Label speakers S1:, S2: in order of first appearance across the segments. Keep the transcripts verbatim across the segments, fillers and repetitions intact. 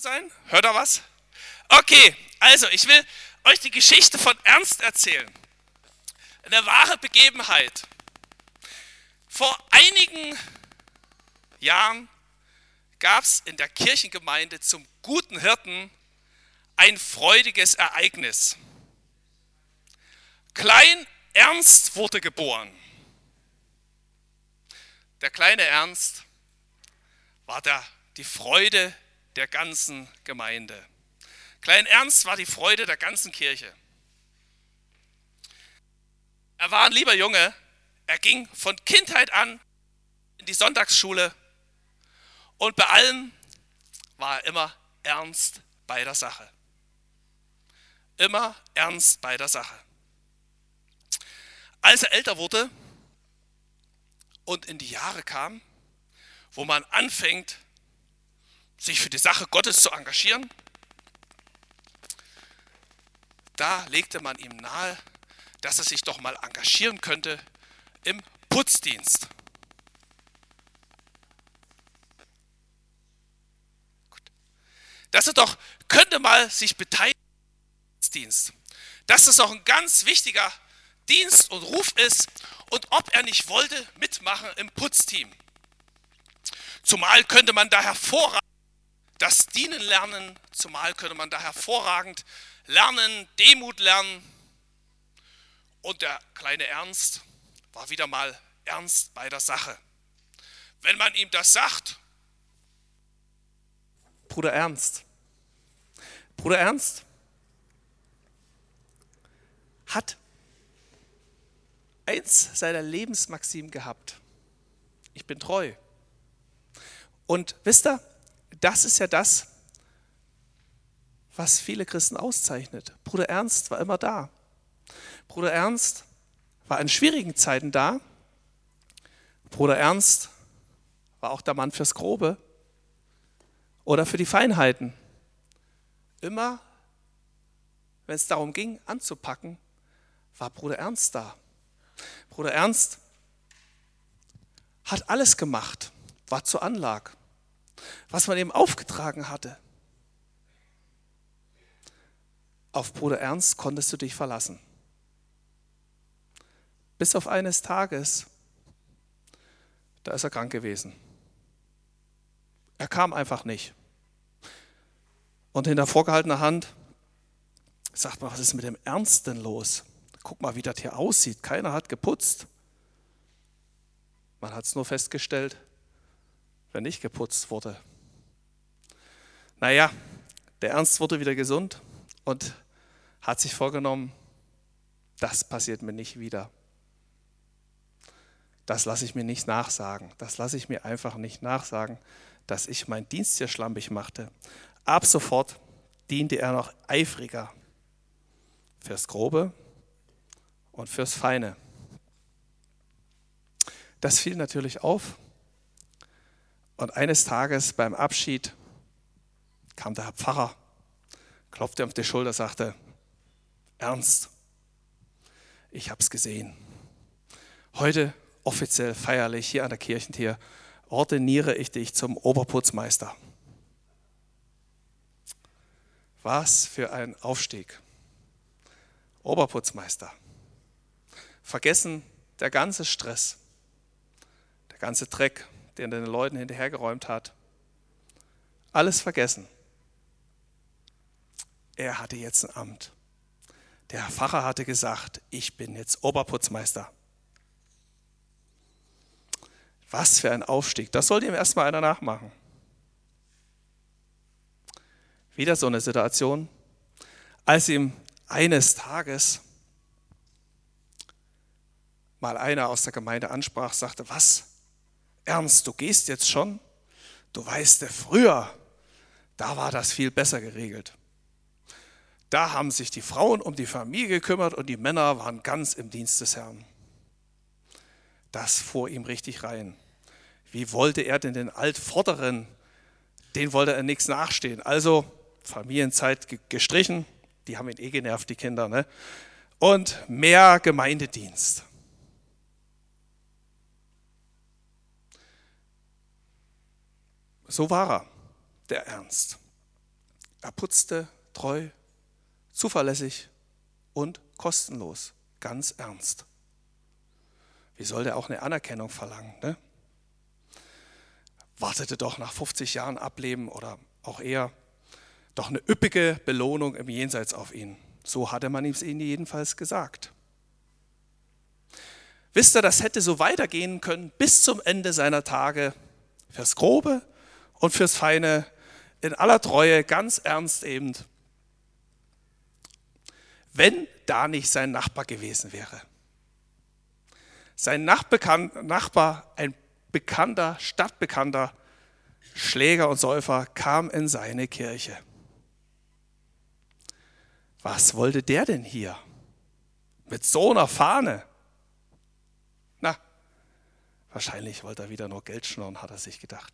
S1: sein? Hört ihr was? Okay, also ich will euch die Geschichte von Ernst erzählen. Eine wahre Begebenheit. Vor einigen Jahren gab es in der Kirchengemeinde zum Guten Hirten ein freudiges Ereignis. Klein Ernst wurde geboren. Der kleine Ernst war der, die Freude der ganzen Gemeinde. Klein Ernst war die Freude der ganzen Kirche. Er war ein lieber Junge. Er ging von Kindheit an in die Sonntagsschule und bei allem war er immer ernst bei der Sache. Immer ernst bei der Sache. Als er älter wurde und in die Jahre kam, wo man anfängt, sich für die Sache Gottes zu engagieren, da legte man ihm nahe, dass er sich doch mal engagieren könnte im Putzdienst. Gut. Dass er doch könnte mal sich beteiligen im Putzdienst. Dass es auch ein ganz wichtiger Dienst und Ruf ist und ob er nicht wollte mitmachen im Putzteam. Zumal könnte man da hervorragend das Dienen lernen, zumal könnte man da hervorragend lernen, Demut lernen. Und der kleine Ernst war wieder mal ernst bei der Sache. Wenn man ihm das sagt, Bruder Ernst, Bruder Ernst hat eins seiner Lebensmaximen gehabt. Ich bin treu. Und wisst ihr, das ist ja das, was viele Christen auszeichnet. Bruder Ernst war immer da. Bruder Ernst war in schwierigen Zeiten da. Bruder Ernst war auch der Mann fürs Grobe oder für die Feinheiten. Immer, wenn es darum ging, anzupacken, war Bruder Ernst da. Bruder Ernst hat alles gemacht, war zur Anlage, was man ihm aufgetragen hatte. Auf Bruder Ernst konntest du dich verlassen. Bis auf eines Tages, da ist er krank gewesen. Er kam einfach nicht. Und hinter vorgehaltener Hand sagt man, was ist mit dem Ernst denn los? Guck mal, wie das hier aussieht. Keiner hat geputzt. Man hat es nur festgestellt, wenn nicht geputzt wurde. Naja, der Ernst wurde wieder gesund und hat sich vorgenommen, das passiert mir nicht wieder. Das lasse ich mir nicht nachsagen. Das lasse ich mir einfach nicht nachsagen, dass ich meinen Dienst hier schlampig machte. Ab sofort diente er noch eifriger fürs Grobe und fürs Feine. Das fiel natürlich auf. Und eines Tages beim Abschied kam der Herr Pfarrer, klopfte auf die Schulter, sagte, Ernst, ich habe es gesehen. Heute offiziell feierlich hier an der Kirchentür ordiniere ich dich zum Oberputzmeister. Was für ein Aufstieg. Oberputzmeister. Vergessen der ganze Stress, der ganze Dreck, den er den Leuten hinterhergeräumt hat. Alles vergessen. Er hatte jetzt ein Amt. Der Pfarrer hatte gesagt, ich bin jetzt Oberputzmeister. Was für ein Aufstieg. Das sollte ihm erstmal einer nachmachen. Wieder so eine Situation, als ihm eines Tages mal einer aus der Gemeinde ansprach, sagte, was, Ernst, du gehst jetzt schon? Du weißt ja, früher, da war das viel besser geregelt. Da haben sich die Frauen um die Familie gekümmert und die Männer waren ganz im Dienst des Herrn. Das fuhr ihm richtig rein. Wie wollte er denn den Altvorderen, den wollte er nichts nachstehen. Also Familienzeit gestrichen, die haben ihn eh genervt, die Kinder, ne? Und mehr Gemeindedienst. So war er, der Ernst. Er putzte treu, zuverlässig und kostenlos, ganz ernst. Wie soll der auch eine Anerkennung verlangen? Ne? Wartete doch nach fünfzig Jahren Ableben oder auch eher doch eine üppige Belohnung im Jenseits auf ihn. So hatte man ihm es jedenfalls gesagt. Wisst ihr, das hätte so weitergehen können bis zum Ende seiner Tage, fürs Grobe und fürs Feine, in aller Treue, ganz ernst eben, wenn da nicht sein Nachbar gewesen wäre. Sein Nachbar, ein bekannter, stadtbekannter Schläger und Säufer, kam in seine Kirche. Was wollte der denn hier? Mit so einer Fahne? Na, wahrscheinlich wollte er wieder nur Geld schnorren, hat er sich gedacht.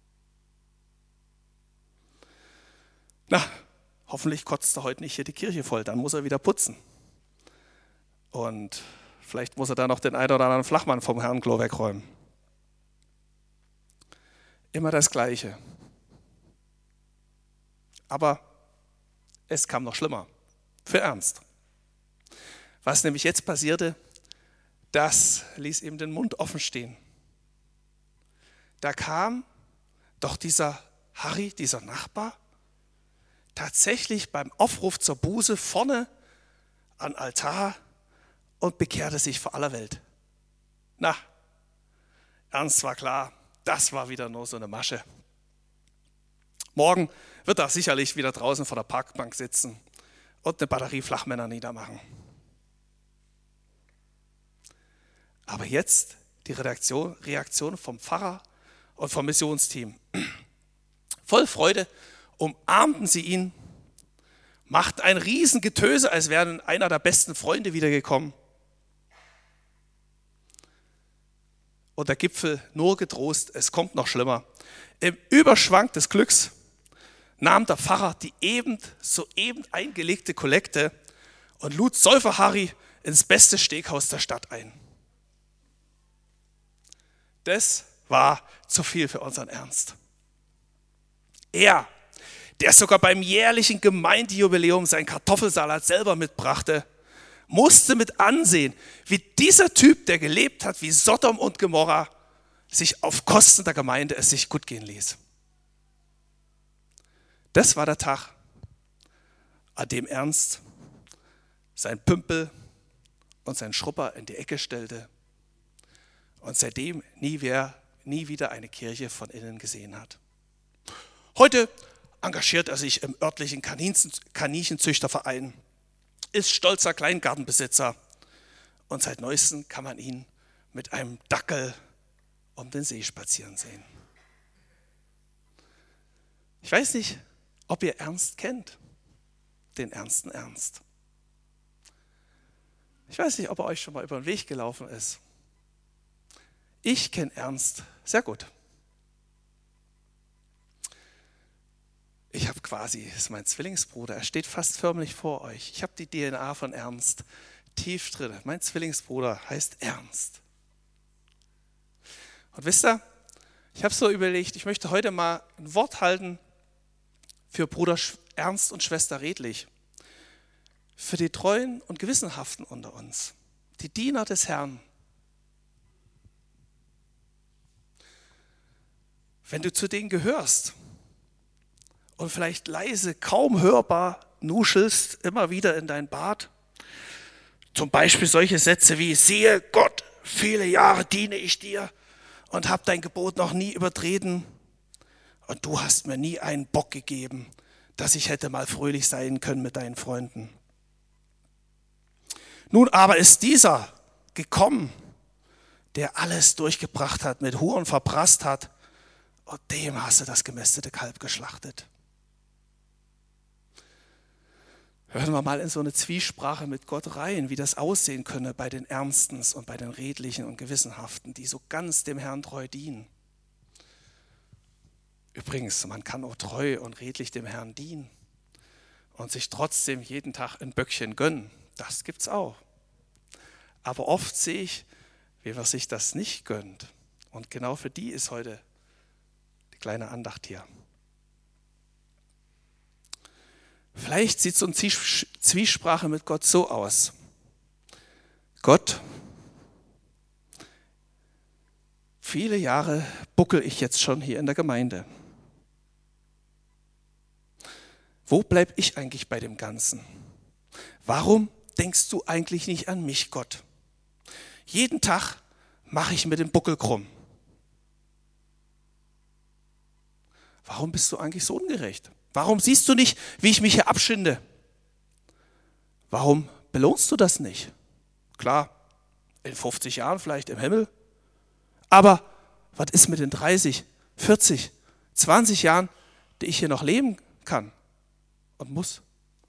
S1: Na, hoffentlich kotzt er heute nicht hier die Kirche voll, dann muss er wieder putzen. Und vielleicht muss er da noch den einen oder anderen Flachmann vom Herrenklo wegräumen. Immer das Gleiche. Aber es kam noch schlimmer. Für Ernst. Was nämlich jetzt passierte, das ließ ihm den Mund offen stehen. Da kam doch dieser Harry, dieser Nachbar, tatsächlich beim Aufruf zur Buße vorne an Altar und bekehrte sich vor aller Welt. Na, Ernst war klar, das war wieder nur so eine Masche. Morgen wird er sicherlich wieder draußen vor der Parkbank sitzen und eine Batterie Flachmänner niedermachen. Aber jetzt die Reaktion, Reaktion vom Pfarrer und vom Missionsteam. Voll Freude umarmten sie ihn, machten ein Riesengetöse, als wären einer der besten Freunde wiedergekommen. Und der Gipfel nur getrost, es kommt noch schlimmer. Im Überschwang des Glücks nahm der Pfarrer die eben soeben eingelegte Kollekte und lud Säufer Harry ins beste Steakhaus der Stadt ein. Das war zu viel für unseren Ernst. Er, der sogar beim jährlichen Gemeindejubiläum seinen Kartoffelsalat selber mitbrachte, musste mit ansehen, wie dieser Typ, der gelebt hat wie Sodom und Gomorra, sich auf Kosten der Gemeinde es sich gut gehen ließ. Das war der Tag, an dem Ernst sein Pümpel und sein Schrupper in die Ecke stellte und seitdem nie, mehr, nie wieder eine Kirche von innen gesehen hat. Heute engagiert er sich im örtlichen Kaninchenzüchterverein, ist stolzer Kleingartenbesitzer und seit neuestem kann man ihn mit einem Dackel um den See spazieren sehen. Ich weiß nicht, ob ihr Ernst kennt, den ernsten Ernst. Ich weiß nicht, ob er euch schon mal über den Weg gelaufen ist. Ich kenne Ernst sehr gut. Ich habe quasi, das ist mein Zwillingsbruder, er steht fast förmlich vor euch. Ich habe die D N A von Ernst tief drin. Mein Zwillingsbruder heißt Ernst. Und wisst ihr, ich habe so überlegt, ich möchte heute mal ein Wort halten für Bruder Ernst und Schwester Redlich, für die Treuen und Gewissenhaften unter uns, die Diener des Herrn. Wenn du zu denen gehörst und vielleicht leise, kaum hörbar nuschelst immer wieder in dein Bad, zum Beispiel solche Sätze wie: Siehe Gott, viele Jahre diene ich dir und habe dein Gebot noch nie übertreten und du hast mir nie einen Bock gegeben, dass ich hätte mal fröhlich sein können mit deinen Freunden. Nun aber ist dieser gekommen, der alles durchgebracht hat, mit Huren verprasst hat, und dem hast du das gemästete Kalb geschlachtet. Hören wir mal in so eine Zwiesprache mit Gott rein, wie das aussehen könne bei den Ernstens und bei den Redlichen und Gewissenhaften, die so ganz dem Herrn treu dienen. Übrigens, man kann auch treu und redlich dem Herrn dienen und sich trotzdem jeden Tag ein Böckchen gönnen. Das gibt's auch. Aber oft sehe ich, wie man sich das nicht gönnt. Und genau für die ist heute die kleine Andacht hier. Vielleicht sieht so eine Zwiesprache mit Gott so aus. Gott, viele Jahre buckel ich jetzt schon hier in der Gemeinde. Wo bleibe ich eigentlich bei dem Ganzen? Warum denkst du eigentlich nicht an mich, Gott? Jeden Tag mache ich mir den Buckel krumm. Warum bist du eigentlich so ungerecht? Warum siehst du nicht, wie ich mich hier abschinde? Warum belohnst du das nicht? Klar, in fünfzig Jahren vielleicht im Himmel. Aber was ist mit den dreißig, vierzig, zwanzig Jahren, die ich hier noch leben kann und muss?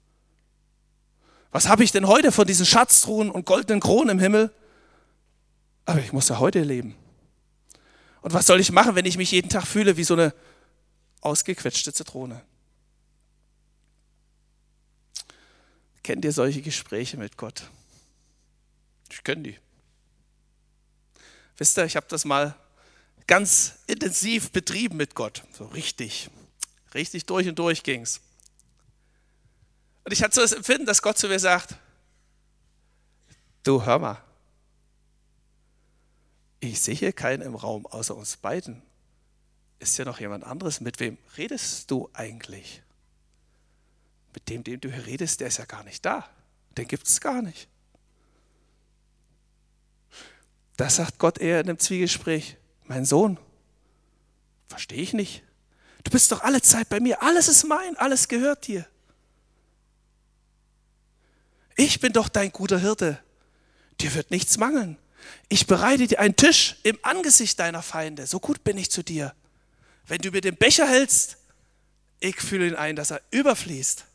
S1: Was habe ich denn heute von diesen Schatztruhen und goldenen Kronen im Himmel? Aber ich muss ja heute leben. Und was soll ich machen, wenn ich mich jeden Tag fühle wie so eine ausgequetschte Zitrone? Kennt ihr solche Gespräche mit Gott? Ich kenne die. Wisst ihr, ich habe das mal ganz intensiv betrieben mit Gott. So richtig, richtig durch und durch ging es. Und ich hatte so das Empfinden, dass Gott zu mir sagt, du hör mal, ich sehe hier keinen im Raum außer uns beiden. Ist ja noch jemand anderes. Mit wem redest du eigentlich? Mit dem, dem du hier redest, der ist ja gar nicht da. Den gibt es gar nicht. Da sagt Gott eher in einem Zwiegespräch, mein Sohn, verstehe ich nicht. Du bist doch alle Zeit bei mir. Alles ist mein, alles gehört dir. Ich bin doch dein guter Hirte. Dir wird nichts mangeln. Ich bereite dir einen Tisch im Angesicht deiner Feinde. So gut bin ich zu dir. Wenn du mir den Becher hältst, ich fühle ihn ein, dass er überfließt.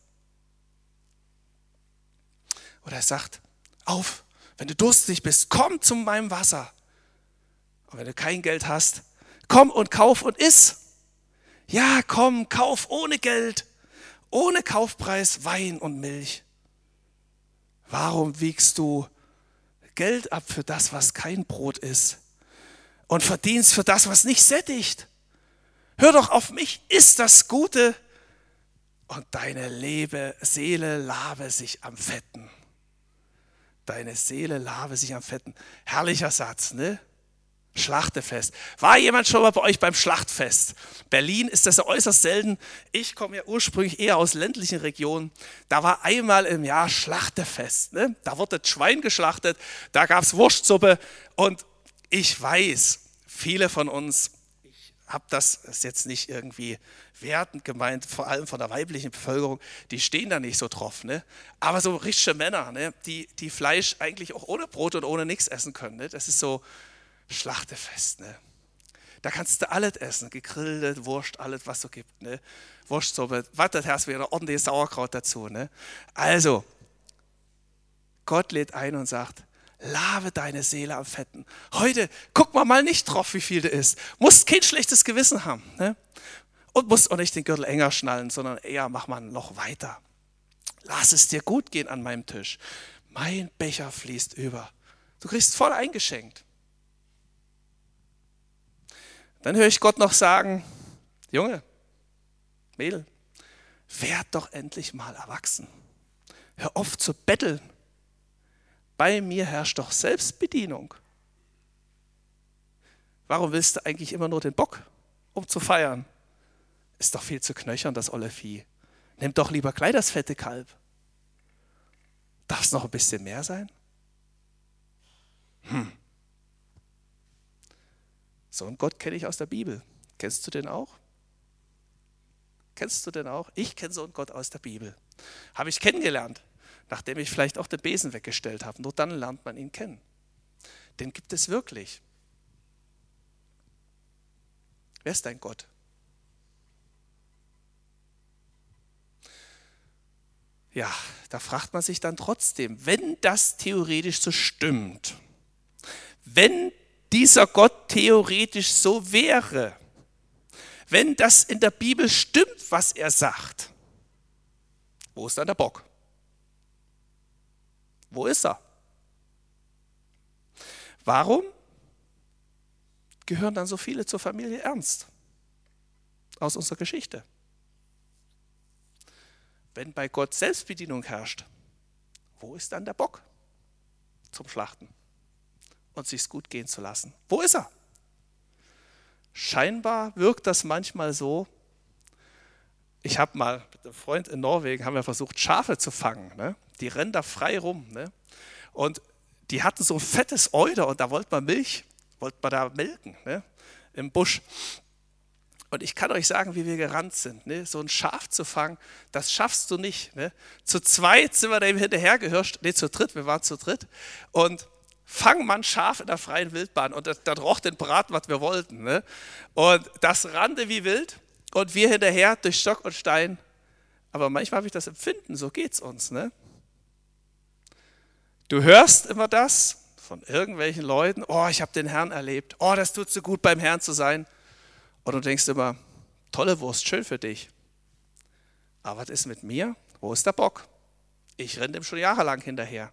S1: Oder er sagt, auf, wenn du durstig bist, komm zu meinem Wasser. Und wenn du kein Geld hast, komm und kauf und iss. Ja, komm, kauf ohne Geld, ohne Kaufpreis Wein und Milch. Warum wiegst du Geld ab für das, was kein Brot ist und verdienst für das, was nicht sättigt? Hör doch auf mich, iss das Gute und deine Lebe, Seele labe sich am Fetten. Deine Seele labe sich am Fetten. Herrlicher Satz, ne? Schlachtefest. War jemand schon mal bei euch beim Schlachtfest? Berlin ist das ja äußerst selten. Ich komme ja ursprünglich eher aus ländlichen Regionen. Da war einmal im Jahr Schlachtefest. Ne? Da wurde das Schwein geschlachtet, da gab es Wurstsuppe und ich weiß, viele von uns, ich habe das ist jetzt nicht irgendwie wertend gemeint, vor allem von der weiblichen Bevölkerung, die stehen da nicht so drauf. Ne? Aber so richtige Männer, ne? die, die Fleisch eigentlich auch ohne Brot und ohne nichts essen können. Ne? Das ist so Schlachtefest, ne? Da kannst du alles essen, gegrillte Wurst, alles was es gibt, ne? Wurstsuppe, was das hast wieder ordentliches Sauerkraut dazu, ne? Also, Gott lädt ein und sagt, labe deine Seele am Fetten. Heute guck mal mal nicht drauf, wie viel du isst. Musst kein schlechtes Gewissen haben, ne? Und musst auch nicht den Gürtel enger schnallen, sondern eher mach mal noch weiter. Lass es dir gut gehen an meinem Tisch. Mein Becher fließt über. Du kriegst voll eingeschenkt. Dann höre ich Gott noch sagen, Junge, Mädel, werd doch endlich mal erwachsen. Hör auf zu betteln. Bei mir herrscht doch Selbstbedienung. Warum willst du eigentlich immer nur den Bock, um zu feiern? Ist doch viel zu knöchern, das olle Vieh. Nimm doch lieber gleich das fette Kalb. Darf es noch ein bisschen mehr sein? Hm. So einen Gott kenne ich aus der Bibel. Kennst du den auch? Kennst du den auch? Ich kenne so einen Gott aus der Bibel. Habe ich kennengelernt, nachdem ich vielleicht auch den Besen weggestellt habe. Nur dann lernt man ihn kennen. Den gibt es wirklich. Wer ist dein Gott? Ja, da fragt man sich dann trotzdem, wenn das theoretisch so stimmt, wenn dieser Gott theoretisch so wäre, wenn das in der Bibel stimmt, was er sagt, wo ist dann der Bock? Wo ist er? Warum gehören dann so viele zur Familie Ernst aus unserer Geschichte? wenn bei Gott Selbstbedienung herrscht, wo ist dann der Bock zum Schlachten und sich's gut gehen zu lassen? Wo ist er? Scheinbar wirkt das manchmal so. Ich habe mal mit einem Freund in Norwegen, haben wir versucht, Schafe zu fangen. Ne? Die rennen da frei rum. Ne? Und die hatten so ein fettes Euter und da wollte man Milch, wollte man da melken, ne? Im Busch. Und ich kann euch sagen, wie wir gerannt sind. Ne? So ein Schaf zu fangen, das schaffst du nicht. Ne? Zu zweit sind wir da eben hinterhergehirscht, ne, zu dritt, wir waren zu dritt. Und fangen man Schaf in der freien Wildbahn und das, das roch den Braten, was wir wollten. Ne? Und das rannte wie wild und wir hinterher durch Stock und Stein. Aber manchmal habe ich das Empfinden, so geht's uns. Ne? Du hörst immer das von irgendwelchen Leuten, oh, ich habe den Herrn erlebt, oh, das tut so gut, beim Herrn zu sein. Und du denkst immer, tolle Wurst, schön für dich. Aber was ist mit mir? Wo ist der Bock? Ich renne dem schon jahrelang hinterher.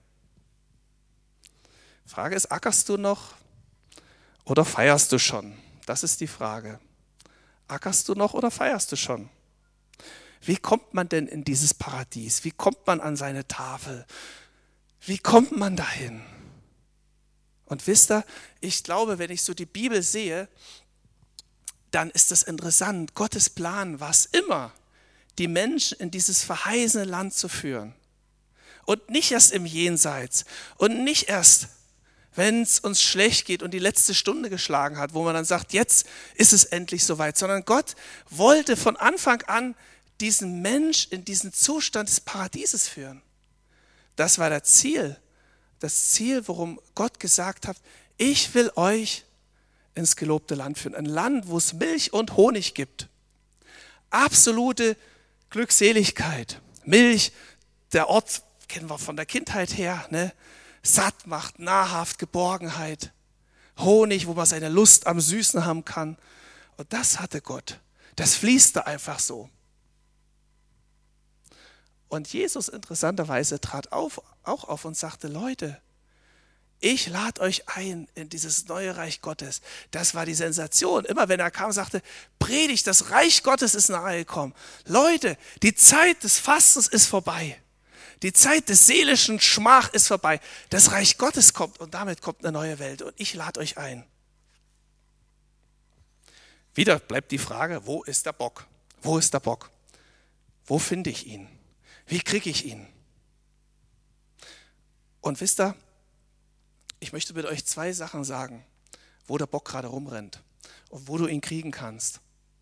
S1: Frage ist, ackerst du noch oder feierst du schon? Das ist die Frage. Ackerst du noch oder feierst du schon? Wie kommt man denn in dieses Paradies? Wie kommt man an seine Tafel? Wie kommt man dahin? Und wisst ihr, ich glaube, wenn ich so die Bibel sehe, dann ist es interessant, Gottes Plan war es immer, die Menschen in dieses verheißene Land zu führen. Und nicht erst im Jenseits und nicht erst, wenn es uns schlecht geht und die letzte Stunde geschlagen hat, wo man dann sagt, jetzt ist es endlich soweit, sondern Gott wollte von Anfang an diesen Mensch in diesen Zustand des Paradieses führen. Das war das Ziel, das Ziel, worum Gott gesagt hat, ich will euch ins gelobte Land führen. Ein Land, wo es Milch und Honig gibt. Absolute Glückseligkeit. Milch, der Ort kennen wir von der Kindheit her, ne? Satt macht, nahrhaft, Geborgenheit. Honig, wo man seine Lust am Süßen haben kann. Und das hatte Gott. Das fließte einfach so. Und Jesus interessanterweise trat auf, auch auf und sagte, Leute, ich lade euch ein in dieses neue Reich Gottes. Das war die Sensation. Immer wenn er kam, sagte, predigt, das Reich Gottes ist nahe gekommen. Leute, die Zeit des Fastens ist vorbei. Die Zeit des seelischen Schmach ist vorbei. Das Reich Gottes kommt und damit kommt eine neue Welt. Und ich lade euch ein. Wieder bleibt die Frage, wo ist der Bock? Wo ist der Bock? Wo finde ich ihn? Wie kriege ich ihn? Und wisst ihr, ich möchte mit euch zwei Sachen sagen, wo der Bock gerade rumrennt und wo du ihn kriegen kannst.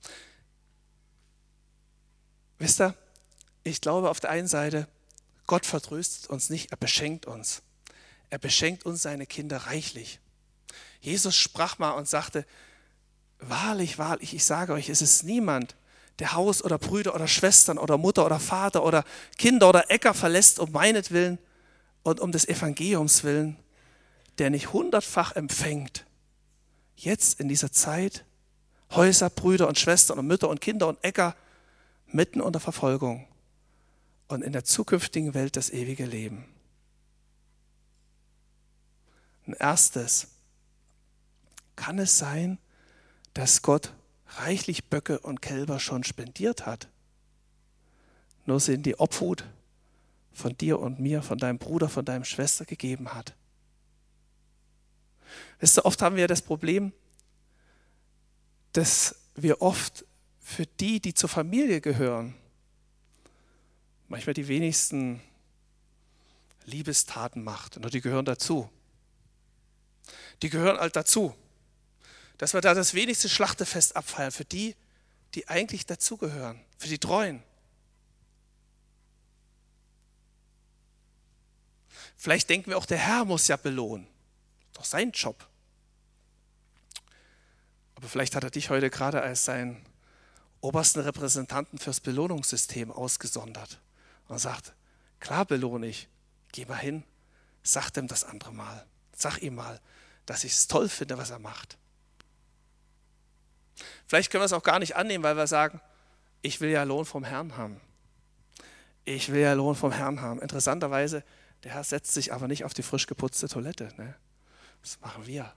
S1: Wisst ihr, ich glaube auf der einen Seite, Gott vertröstet uns nicht, er beschenkt uns. Er beschenkt uns, seine Kinder, reichlich. Jesus sprach mal und sagte, wahrlich, wahrlich, ich sage euch, es ist niemand, der Haus oder Brüder oder Schwestern oder Mutter oder Vater oder Kinder oder Äcker verlässt um meinetwillen und um des Evangeliums willen, der nicht hundertfach empfängt, jetzt in dieser Zeit, Häuser, Brüder und Schwestern und Mütter und Kinder und Äcker mitten unter Verfolgung und in der zukünftigen Welt das ewige Leben. Ein erstes, kann es sein, dass Gott reichlich Böcke und Kälber schon spendiert hat? Nur sind die Obhut von dir und mir, von deinem Bruder, von deiner Schwester gegeben hat. Wisst ihr, oft haben wir das Problem, dass wir oft für die, die zur Familie gehören, manchmal die wenigsten Liebestaten macht. Und die gehören dazu. Die gehören halt dazu. Dass wir da das wenigste Schlachtefest abfeiern für die, die eigentlich dazugehören, für die Treuen. Vielleicht denken wir auch, der Herr muss ja belohnen. Doch sein Job. Aber vielleicht hat er dich heute gerade als seinen obersten Repräsentanten fürs Belohnungssystem ausgesondert und sagt, klar belohne ich, geh mal hin, sag dem das andere mal. Sag ihm mal, dass ich es toll finde, was er macht. Vielleicht können wir es auch gar nicht annehmen, weil wir sagen, ich will ja Lohn vom Herrn haben. Ich will ja Lohn vom Herrn haben. Interessanterweise, der Herr setzt sich aber nicht auf die frisch geputzte Toilette. Ne? Das machen wir.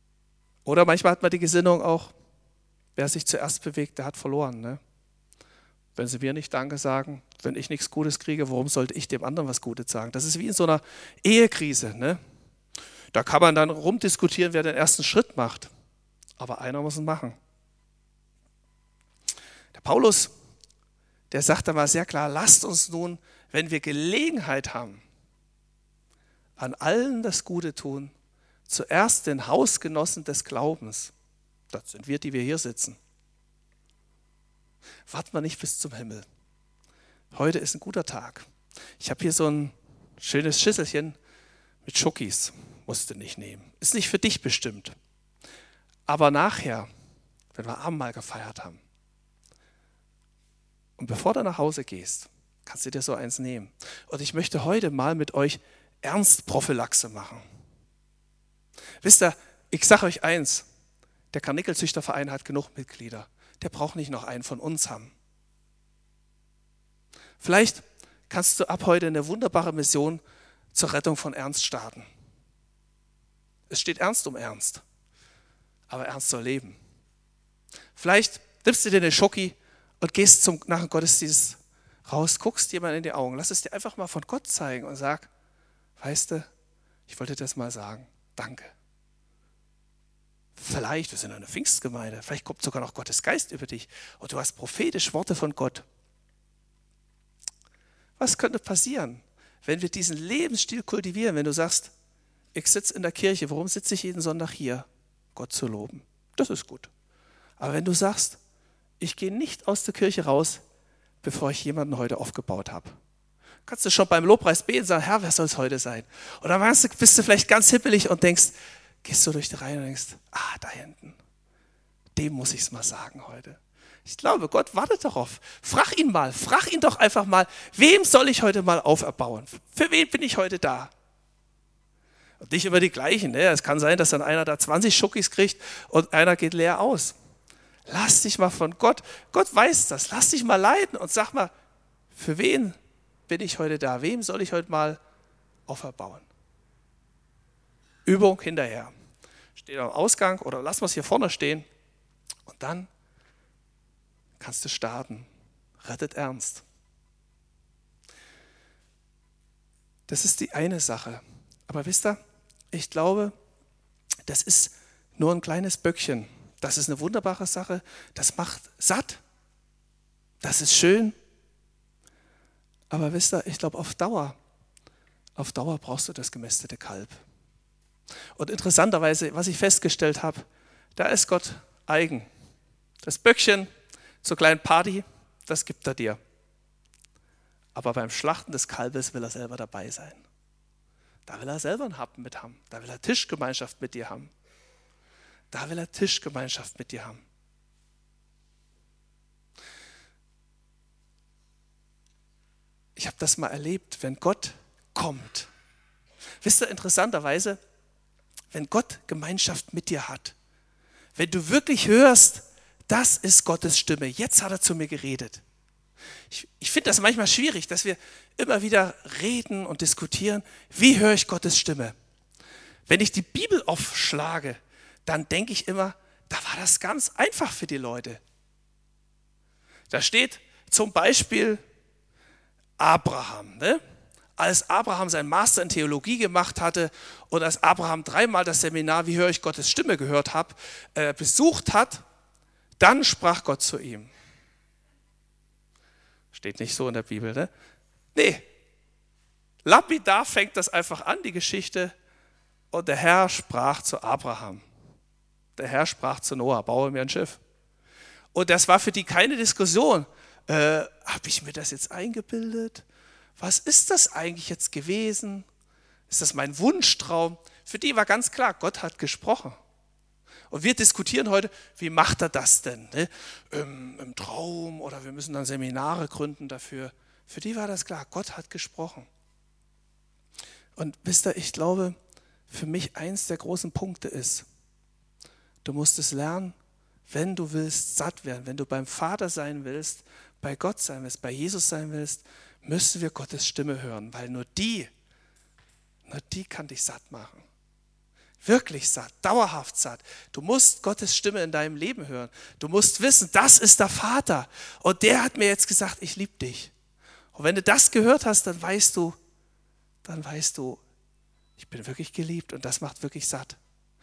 S1: Oder manchmal hat man die Gesinnung auch, wer sich zuerst bewegt, der hat verloren. Ne? Wenn sie mir nicht Danke sagen, wenn ich nichts Gutes kriege, warum sollte ich dem anderen was Gutes sagen? Das ist wie in so einer Ehekrise. Ne? Da kann man dann rumdiskutieren, wer den ersten Schritt macht. Aber einer muss ihn machen. Der Paulus, der sagt da mal sehr klar, lasst uns nun, wenn wir Gelegenheit haben, an allen das Gute tun, zuerst den Hausgenossen des Glaubens. Das sind wir, die wir hier sitzen. Warten wir nicht bis zum Himmel. Heute ist ein guter Tag. Ich habe hier so ein schönes Schüsselchen mit Schockis. Musst du nicht nehmen. Ist nicht für dich bestimmt. Aber nachher, wenn wir Abendmahl gefeiert haben, und bevor du nach Hause gehst, kannst du dir so eins nehmen. Und ich möchte heute mal mit euch Ernstprophylaxe machen. Wisst ihr, ich sage euch eins, der Karnickelzüchterverein hat genug Mitglieder. Der braucht nicht noch einen von uns haben. Vielleicht kannst du ab heute eine wunderbare Mission zur Rettung von Ernst starten. Es steht Ernst um Ernst, aber Ernst soll leben. Vielleicht nimmst du dir eine Schoki und gehst zum, nach dem Gottesdienst raus, guckst jemand in die Augen, lass es dir einfach mal von Gott zeigen und sag, weißt du, ich wollte dir das mal sagen, danke. Vielleicht, wir sind eine Pfingstgemeinde, vielleicht kommt sogar noch Gottes Geist über dich und du hast prophetisch Worte von Gott. Was könnte passieren, wenn wir diesen Lebensstil kultivieren, wenn du sagst, ich sitze in der Kirche, warum sitze ich jeden Sonntag hier? Gott zu loben. Das ist gut. Aber wenn du sagst, ich gehe nicht aus der Kirche raus, bevor ich jemanden heute aufgebaut habe. Kannst du schon beim Lobpreis beten und sagen, Herr, wer soll es heute sein? Oder bist du vielleicht ganz hippelig und denkst, gehst du durch die Reihe und denkst, ah, da hinten, dem muss ich es mal sagen heute. Ich glaube, Gott wartet darauf. Frag ihn mal, frag ihn doch einfach mal, wem soll ich heute mal auferbauen? Für wen bin ich heute da? Und nicht immer die gleichen. Ne? Es kann sein, dass dann einer da zwanzig Schuckis kriegt und einer geht leer aus. Lass dich mal von Gott, Gott weiß das, lass dich mal leiten und sag mal, für wen bin ich heute da? Wem soll ich heute mal auferbauen? Übung hinterher. Steht am Ausgang oder lass uns hier vorne stehen und dann kannst du starten. Rettet Ernst. Das ist die eine Sache. Aber wisst ihr, ich glaube, das ist nur ein kleines Böckchen. Das ist eine wunderbare Sache. Das macht satt. Das ist schön. Aber wisst ihr, ich glaube, auf Dauer, auf Dauer brauchst du das gemästete Kalb. Und interessanterweise, was ich festgestellt habe, da ist Gott eigen. Das Böckchen zur kleinen Party, das gibt er dir. Aber beim Schlachten des Kalbes will er selber dabei sein. Da will er selber einen Happen mit haben. Da will er Tischgemeinschaft mit dir haben. Da will er Tischgemeinschaft mit dir haben. Ich habe das mal erlebt, wenn Gott kommt. Wisst ihr, interessanterweise, wenn Gott Gemeinschaft mit dir hat, wenn du wirklich hörst, das ist Gottes Stimme, jetzt hat er zu mir geredet. Ich, ich finde das manchmal schwierig, dass wir immer wieder reden und diskutieren, wie höre ich Gottes Stimme? Wenn ich die Bibel aufschlage, dann denke ich immer, da war das ganz einfach für die Leute. Da steht zum Beispiel Abraham, ne? Als Abraham seinen Master in Theologie gemacht hatte und als Abraham dreimal das Seminar, wie höre ich Gottes Stimme gehört habe, äh, besucht hat, dann sprach Gott zu ihm. Steht nicht so in der Bibel, ne? Nee, lapidar fängt das einfach an, die Geschichte. Und der Herr sprach zu Abraham. Der Herr sprach zu Noah, baue mir ein Schiff. Und das war für die keine Diskussion. Äh, habe ich mir das jetzt eingebildet? Was ist das eigentlich jetzt gewesen? Ist das mein Wunschtraum? Für die war ganz klar, Gott hat gesprochen. Und wir diskutieren heute, wie macht er das denn? Ne? Im, Im Traum oder wir müssen dann Seminare gründen dafür. Für die war das klar, Gott hat gesprochen. Und wisst ihr, ich glaube, für mich eins der großen Punkte ist, du musst es lernen, wenn du willst satt werden, wenn du beim Vater sein willst, bei Gott sein willst, bei Jesus sein willst, müssen wir Gottes Stimme hören, weil nur die, nur die kann dich satt machen. Wirklich satt, dauerhaft satt. Du musst Gottes Stimme in deinem Leben hören. Du musst wissen, das ist der Vater. Und der hat mir jetzt gesagt, ich liebe dich. Und wenn du das gehört hast, dann weißt du, dann weißt du, ich bin wirklich geliebt und das macht wirklich satt.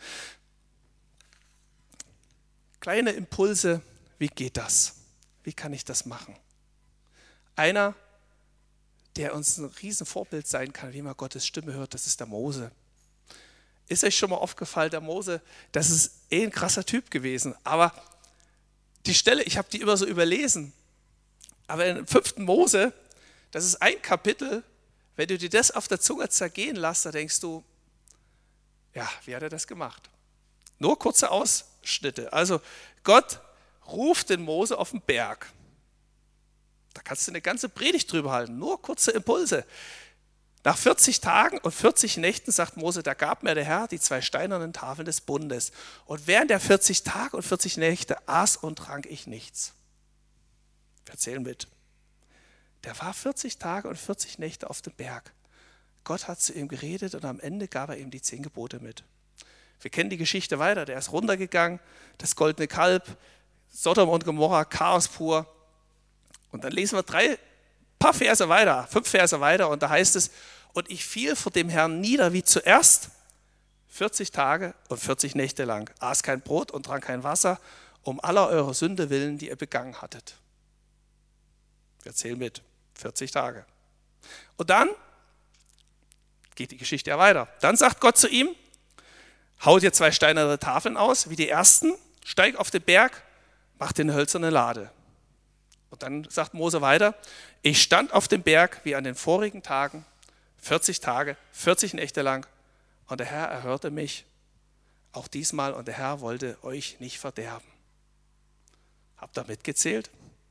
S1: Kleine Impulse, wie geht das? Wie kann ich das machen? Einer, der uns ein Riesenvorbild sein kann, wie man Gottes Stimme hört, das ist der Mose. Ist euch schon mal aufgefallen, der Mose, das ist eh ein krasser Typ gewesen. Aber die Stelle, ich habe die immer so überlesen. Aber in fünften Mose, das ist ein Kapitel, wenn du dir das auf der Zunge zergehen lässt, da denkst du, ja, wie hat er das gemacht? Nur kurze Ausschnitte. Also Gott ruft den Mose auf den Berg. Da kannst du eine ganze Predigt drüber halten, nur kurze Impulse. Nach vierzig Tagen und vierzig Nächten, sagt Mose, da gab mir der Herr die zwei steinernen Tafeln des Bundes. Und während der vierzig Tage und vierzig Nächte aß und trank ich nichts. Wir erzählen mit. Der war vierzig Tage und vierzig Nächte auf dem Berg. Gott hat zu ihm geredet und am Ende gab er ihm die zehn Gebote mit. Wir kennen die Geschichte weiter. Der ist runtergegangen, das goldene Kalb, Sodom und Gomorra, Chaos pur. Und dann lesen wir drei paar Verse weiter, fünf Verse weiter und da heißt es, und ich fiel vor dem Herrn nieder wie zuerst, vierzig Tage und vierzig Nächte lang, aß kein Brot und trank kein Wasser, um aller eurer Sünde willen, die ihr begangen hattet. Wir zählen mit, vierzig Tage. Und dann geht die Geschichte ja weiter. Dann sagt Gott zu ihm, hau dir zwei steinerne Tafeln aus, wie die ersten, steig auf den Berg, mach dir eine hölzerne Lade. Und dann sagt Mose weiter, ich stand auf dem Berg wie an den vorigen Tagen, vierzig Tage, vierzig Nächte lang, und der Herr erhörte mich, auch diesmal, und der Herr wollte euch nicht verderben. Habt ihr mitgezählt?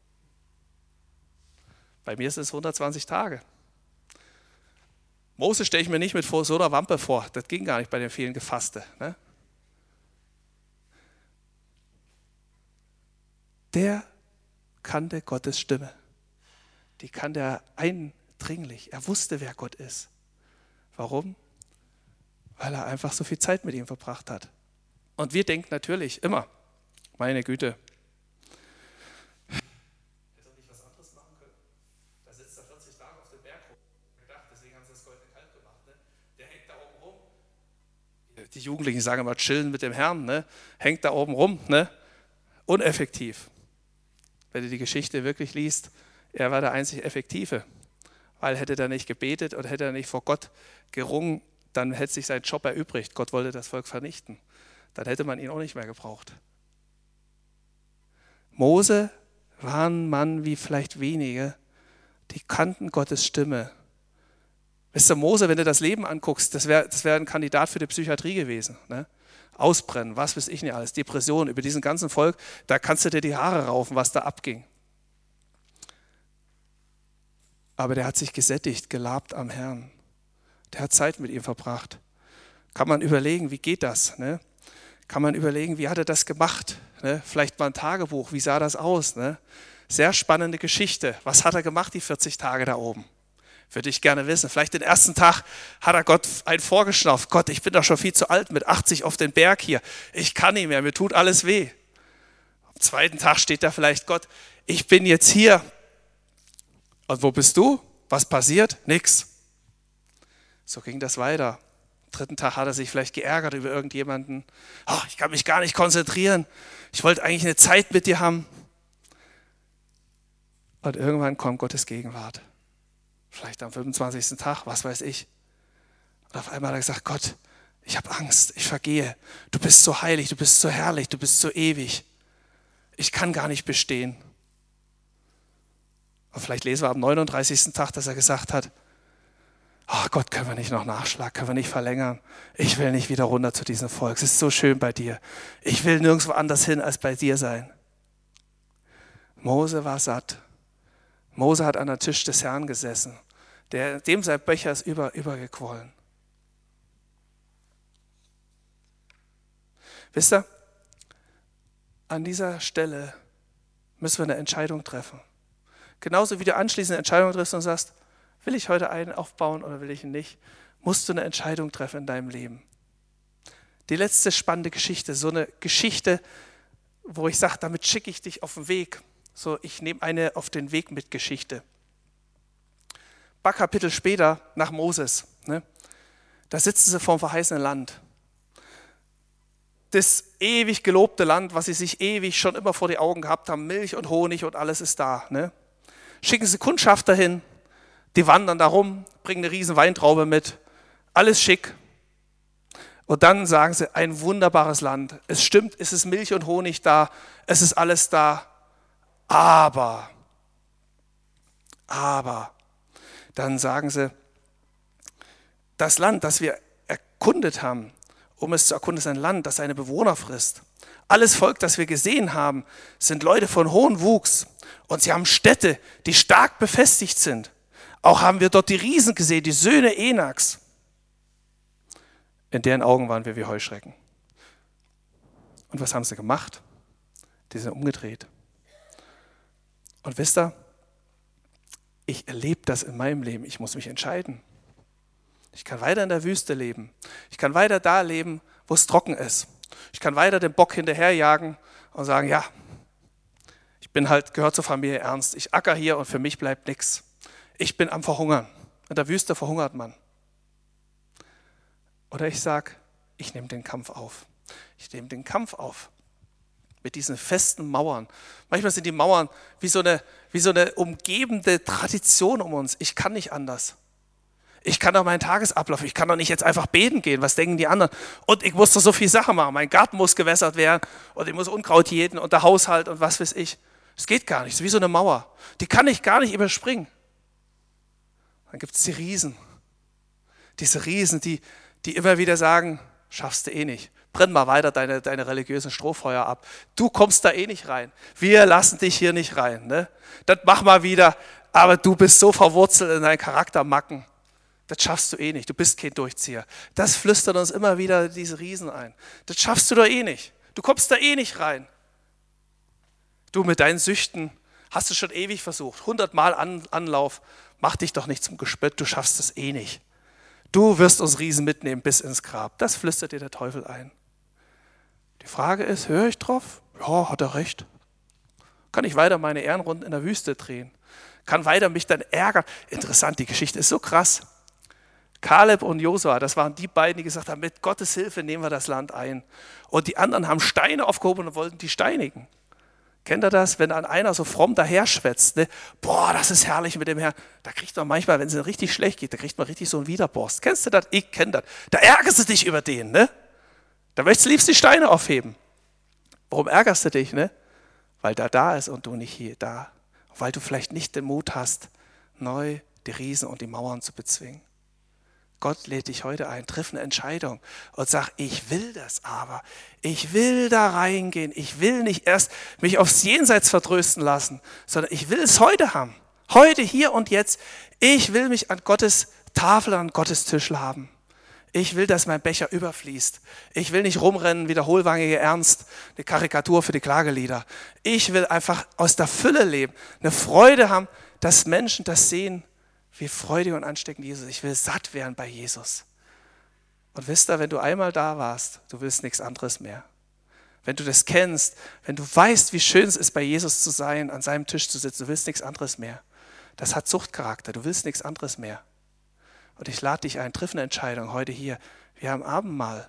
S1: Bei mir sind es hundertzwanzig Tage. Mose stelle ich mir nicht mit so einer Wampe vor, das ging gar nicht bei den vielen Gefasste. Ne? Der kannte Gottes Stimme. Die kannte er eindringlich. Er wusste, wer Gott ist. Warum? Weil er einfach so viel Zeit mit ihm verbracht hat. Und wir denken natürlich immer, meine Güte, hätte er nicht was anderes machen können? Da sitzt er vierzig Tage auf dem Berg rum. Deswegen haben sie das goldene Kalb gemacht. Ne? Der hängt da oben rum. Die Jugendlichen sagen immer, chillen mit dem Herrn. Ne? Hängt da oben rum. Ne? Uneffektiv. Wenn du die Geschichte wirklich liest, er war der einzig Effektive. Weil hätte er nicht gebetet oder hätte er nicht vor Gott gerungen, dann hätte sich sein Job erübrigt. Gott wollte das Volk vernichten. Dann hätte man ihn auch nicht mehr gebraucht. Mose war ein Mann wie vielleicht wenige, die kannten Gottes Stimme. Wisst ihr, Mose, wenn du das Leben anguckst, das wäre das wär ein Kandidat für die Psychiatrie gewesen. Ne? Ausbrennen, was weiß ich nicht alles, Depression, über diesen ganzen Volk, da kannst du dir die Haare raufen, was da abging. Aber der hat sich gesättigt, gelabt am Herrn. Der hat Zeit mit ihm verbracht. Kann man überlegen, wie geht das? Ne? Kann man überlegen, wie hat er das gemacht? Ne? Vielleicht mal ein Tagebuch, wie sah das aus? Ne? Sehr spannende Geschichte. Was hat er gemacht, die vierzig Tage da oben? Würde ich gerne wissen. Vielleicht den ersten Tag hat er Gott einen vorgeschnauft. Gott, ich bin doch schon viel zu alt, mit achtzig auf den Berg hier. Ich kann nicht mehr, mir tut alles weh. Am zweiten Tag steht da vielleicht Gott, ich bin jetzt hier. Und wo bist du? Was passiert? Nix. So ging das weiter. Am dritten Tag hat er sich vielleicht geärgert über irgendjemanden. Oh, ich kann mich gar nicht konzentrieren. Ich wollte eigentlich eine Zeit mit dir haben. Und irgendwann kommt Gottes Gegenwart. Vielleicht am fünfundzwanzigsten Tag, was weiß ich. Und auf einmal hat er gesagt, Gott, ich habe Angst, ich vergehe. Du bist so heilig, du bist so herrlich, du bist so ewig. Ich kann gar nicht bestehen. Und vielleicht lesen wir am neununddreißigsten Tag, dass er gesagt hat, ach Gott, können wir nicht noch Nachschlag, können wir nicht verlängern. Ich will nicht wieder runter zu diesem Volk. Es ist so schön bei dir. Ich will nirgendwo anders hin, als bei dir sein. Mose war satt. Mose hat an der Tisch des Herrn gesessen. Der, dem sein Becher ist über, übergequollen. Wisst ihr, an dieser Stelle müssen wir eine Entscheidung treffen. Genauso wie du anschließend eine Entscheidung triffst und sagst, will ich heute einen aufbauen oder will ich ihn nicht, musst du eine Entscheidung treffen in deinem Leben. die letzte spannende Geschichte, so eine Geschichte, wo ich sage, damit schicke ich dich auf den Weg. So, ich nehme eine auf den Weg mit Geschichte. Ein paar Kapitel später, nach Moses, ne, da sitzen sie vor dem verheißenen Land. Das ewig gelobte Land, was sie sich ewig schon immer vor die Augen gehabt haben, Milch und Honig und alles ist da. Ne? Schicken sie Kundschafter hin, die wandern da rum, bringen eine riesen Weintraube mit, alles schick. Und dann sagen sie, ein wunderbares Land. Es stimmt, es ist Milch und Honig da, es ist alles da. Aber, aber, dann sagen sie, das Land, das wir erkundet haben, um es zu erkunden, ist ein Land, das seine Bewohner frisst. Alles Volk, das wir gesehen haben, sind Leute von hohem Wuchs. Und sie haben Städte, die stark befestigt sind. Auch haben wir dort die Riesen gesehen, die Söhne Enaks. In deren Augen waren wir wie Heuschrecken. Und was haben sie gemacht? Die sind umgedreht. Und wisst ihr, ich erlebe das in meinem Leben. Ich muss mich entscheiden. Ich kann weiter in der Wüste leben. Ich kann weiter da leben, wo es trocken ist. Ich kann weiter den Bock hinterherjagen und sagen, ja, ich bin halt, gehört zur Familie Ernst. Ich acker hier und für mich bleibt nichts. Ich bin am Verhungern. In der Wüste verhungert man. Oder ich sage, ich nehme den Kampf auf. Ich nehme den Kampf auf. Mit diesen festen Mauern. Manchmal sind die Mauern wie so eine, wie so eine umgebende Tradition um uns. Ich kann nicht anders. Ich kann doch meinen Tagesablauf, ich kann doch nicht jetzt einfach beten gehen, was denken die anderen? Und ich muss doch so viele Sachen machen, mein Garten muss gewässert werden und ich muss Unkraut jäten und der Haushalt und was weiß ich. Das geht gar nicht, es ist wie so eine Mauer. Die kann ich gar nicht überspringen. Dann gibt es die Riesen. Diese Riesen, die, die immer wieder sagen, schaffst du eh nicht. Brenn mal weiter deine, deine religiösen Strohfeuer ab. Du kommst da eh nicht rein. Wir lassen dich hier nicht rein. Ne? Das mach mal wieder, aber du bist so verwurzelt in deinen Charaktermacken. Das schaffst du eh nicht, du bist kein Durchzieher. Das flüstert uns immer wieder diese Riesen ein. Das schaffst du doch eh nicht. Du kommst da eh nicht rein. Du mit deinen Süchten hast du schon ewig versucht. Hundertmal An Anlauf. Mach dich doch nicht zum Gespött, du schaffst es eh nicht. Du wirst uns Riesen mitnehmen bis ins Grab. Das flüstert dir der Teufel ein. Die Frage ist, höre ich drauf? Ja, hat er recht. Kann ich weiter meine Ehrenrunden in der Wüste drehen? Kann weiter mich dann ärgern? Interessant, die Geschichte ist so krass. Kaleb und Josua, das waren die beiden, die gesagt haben, mit Gottes Hilfe nehmen wir das Land ein. Und die anderen haben Steine aufgehoben und wollten die steinigen. Kennt ihr das, wenn dann einer so fromm daherschwätzt? Ne? Boah, das ist herrlich mit dem Herrn. Da kriegt man manchmal, wenn es richtig schlecht geht, da kriegt man richtig so einen Widerborst. Kennst du das? Ich kenne das. Da ärgerst du dich über den. Ne? Da möchtest du liebst die Steine aufheben. Warum ärgerst du dich? Ne? Weil der da ist und du nicht hier da. Weil du vielleicht nicht den Mut hast, neu die Riesen und die Mauern zu bezwingen. Gott lädt dich heute ein, triff eine Entscheidung und sag, ich will das aber. Ich will da reingehen. Ich will nicht erst mich aufs Jenseits vertrösten lassen, sondern ich will es heute haben. Heute, hier und jetzt. Ich will mich an Gottes Tafel, an Gottes Tisch haben. Ich will, dass mein Becher überfließt. Ich will nicht rumrennen wie der hohlwangige Ernst, eine Karikatur für die Klagelieder. Ich will einfach aus der Fülle leben, eine Freude haben, dass Menschen das sehen, wie freudig und ansteckend Jesus. Ich will satt werden bei Jesus. Und wisst ihr, wenn du einmal da warst, du willst nichts anderes mehr. Wenn du das kennst, wenn du weißt, wie schön es ist, bei Jesus zu sein, an seinem Tisch zu sitzen, du willst nichts anderes mehr. Das hat Suchtcharakter, du willst nichts anderes mehr. Und ich lade dich ein, triff eine Entscheidung heute hier. Wir haben Abendmahl.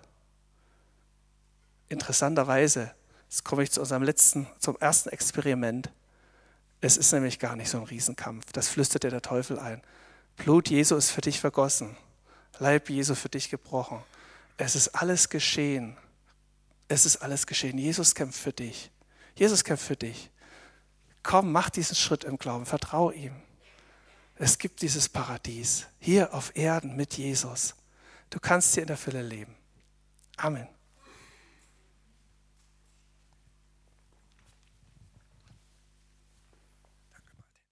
S1: Interessanterweise, jetzt komme ich zu unserem letzten, zum ersten Experiment. Es ist nämlich gar nicht so ein Riesenkampf. Das flüstert dir der Teufel ein. Blut Jesu ist für dich vergossen. Leib Jesu für dich gebrochen. Es ist alles geschehen. Es ist alles geschehen. Jesus kämpft für dich. Jesus kämpft für dich. Komm, mach diesen Schritt im Glauben. Vertrau ihm. Es gibt dieses Paradies hier auf Erden mit Jesus. Du kannst hier in der Fülle leben. Amen.